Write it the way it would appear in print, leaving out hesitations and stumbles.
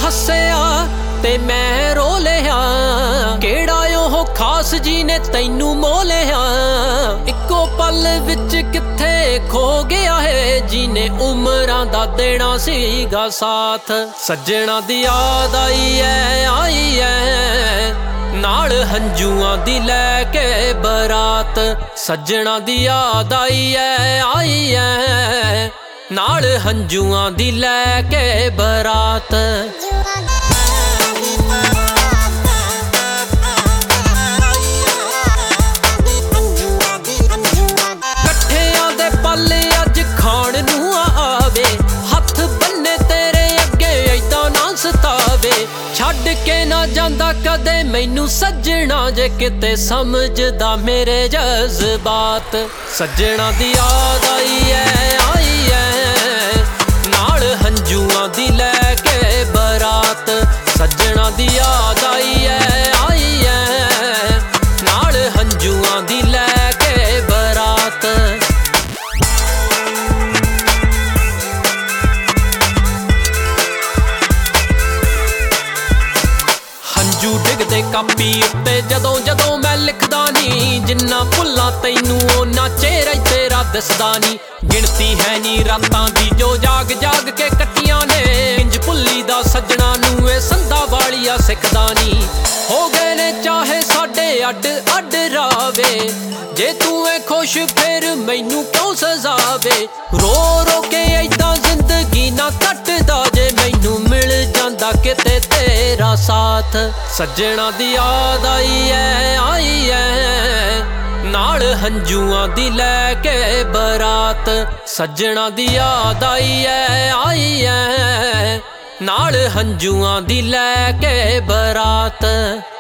हसिया ते मैं रो लिया, केड़ा ओह खास जी ने तैनू मोह लिया। इक्को पल विच किथे खो गया है जिने उमरां दा देना सीगा साथ। सज्जणा दी याद आई है नाल हंजुआं दी लैके बरात। सज्जणा दी याद आई है नाल हंजुआं दी लैके बरात। कट्ठियां दे पल अज खाण नूं आवे, हथ बन्ने तेरे अगे ऐदां ना सतावे। छड्ड के ना जांदा कदे मैनू सज्जणा, जे किते समझदा मेरे जज्बात। सज्जणा दी याद आई है नाल हंजुआं दी लैके बरात। सज्जणा दी याद आई है नाल हंजुआं दी लैके बरात। हंजू डिगदे कापी उत्ते जदों जदों मैं लिखदा नी, जिन्ना भुल्लां तैनू ओना चेहरा तेरा दसदा नी। गिणती है नी रातां दी जो जाग जाग के कट्टियां ने, इंज भुल्ली दा सज्जणा नू ए संधा वालिया सिखदा नी। हो गए ने चाहे साडे अड अड रावे, जे तू है खुश फिर मैनू क्यों सजावे। रो रो के ऐदां जिंदगी ना कटदा, जे मैनू मिल जांदा किते तेरा साथ। सज्जणा दी याद आई है नाल हंजुआं दी लैके बरात। सज्जणा दी याद आई है नाल हंजुआं दी लैके बरात।